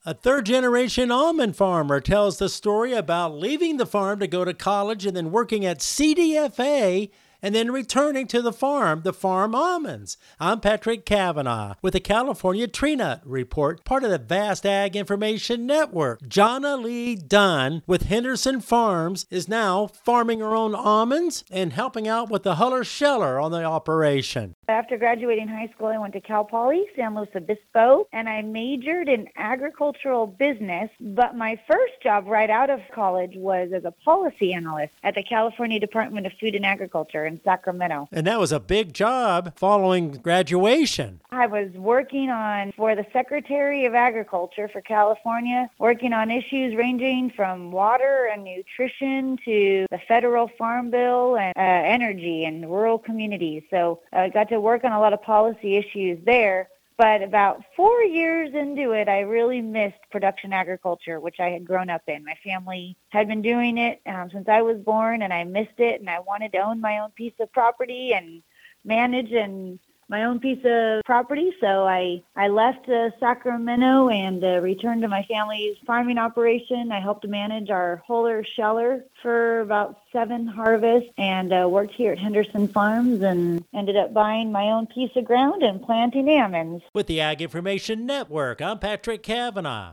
A third-generation almond farmer tells the story about leaving the farm to go to college and then working at CDFA and then returning to the farm almonds. I'm Patrick Cavanaugh with the California Tree Nut Report, part of the Vast Ag Information Network. Jonna Lee Dunn with Henderson Farms is now farming her own almonds and helping out with the Huller Sheller on the operation. After graduating high school, I went to Cal Poly, San Luis Obispo, and I majored in agricultural business. But my first job right out of college was as a policy analyst at the California Department of Food and Agriculture in Sacramento. And that was a big job following graduation. I was working for the Secretary of Agriculture for California, working on issues ranging from water and nutrition to the federal farm bill and energy and rural communities. So I got to work on a lot of policy issues there. But about 4 years into it, I really missed production agriculture, which I had grown up in. My family had been doing it since I was born, and I missed it, and I wanted to own my own piece of property and manage my own piece of property. So I left Sacramento and returned to my family's farming operation. I helped manage our Huller Sheller for about 7 harvests and worked here at Henderson Farms and ended up buying my own piece of ground and planting almonds. With the Ag Information Network, I'm Patrick Cavanaugh.